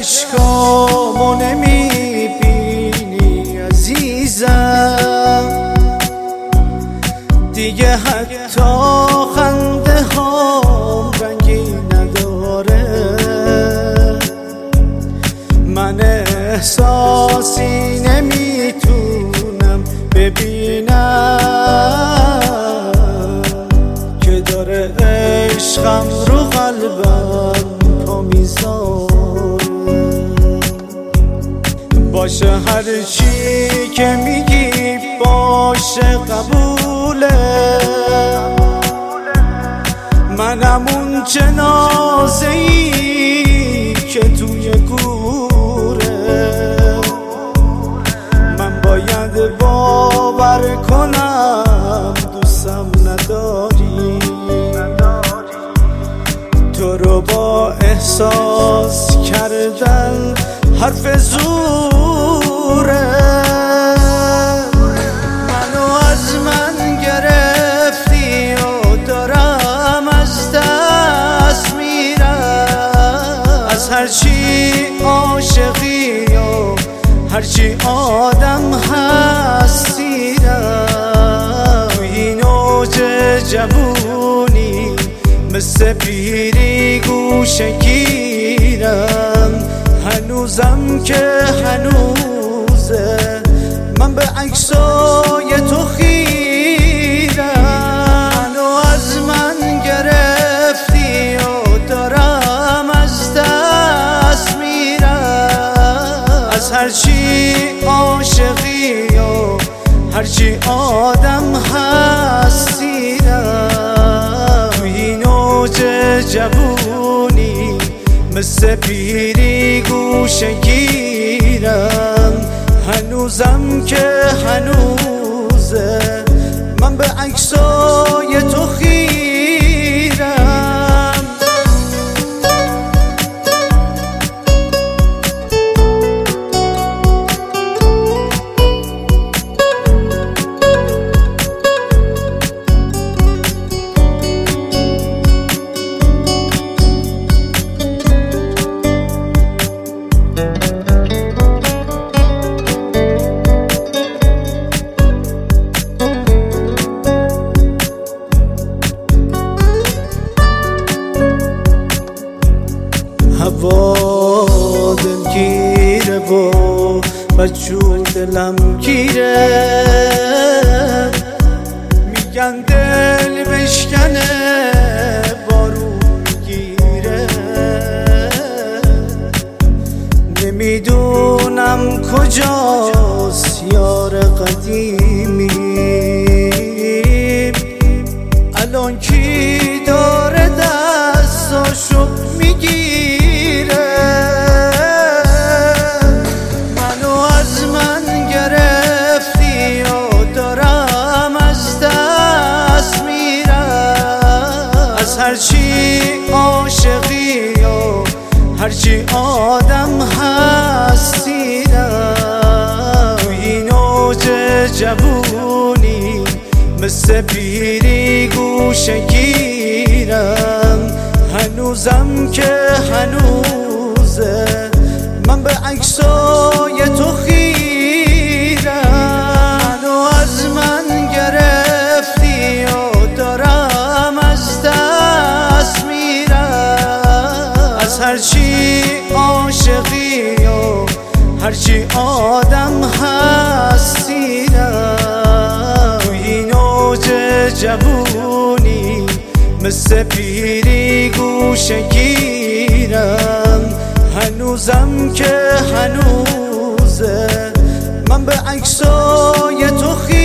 اشکامو نمیبینی عزیزم، دیگه حتی خنده هام رنگی نداره. من احساسی نمیتونم ببینم که داره عشقم رو قلبم پا میذاره. باشه هرچی که میگی باشه قبوله، منم اون جنازه‌ای که توی گوره. من باید باور کنم دوستم نداری، تو رو با احساس کردن حرف زوره. منو از من گرفتی و دارم از دست میرم، از هرچی عاشقی و هرچی آدم هستیدم. تو این اوج جوونی مثل پیری گوشه گیرم، هنوزم که هنوزه من به عکسای تو خیرم. منو از من گرفتی و دارم از دست میرم، از هرچی عاشقی و هرچی آدم هستیدم. تو این اوج جوونی مثل پیری گوشه گیرم، هنوزم که هنوزه من به عکسای تو خیرم. هوا دلگیره و بچون دلم گیره، میگن دل بشکنه بارون میگیره. نمیدونم کجاست یار قدیمی، الان کی داره دستاشو میگیره. منو از من گرفتی و دارم از دست میرم، از هرچی عاشقی و هرچی آدم هستیدم. تو این اوج جوونی مثل پیری گوشه گیرم، هنوزم که هنوزه من به عکسای تو خیرم. منو از من گرفتی و دارم از دست میرم، از هرچی عاشقی و هرچی آدم هستیدم. تو این اوج جوونی مثل پیری گوشه گیرم، هنوزم که هنوزه من به عکسای تو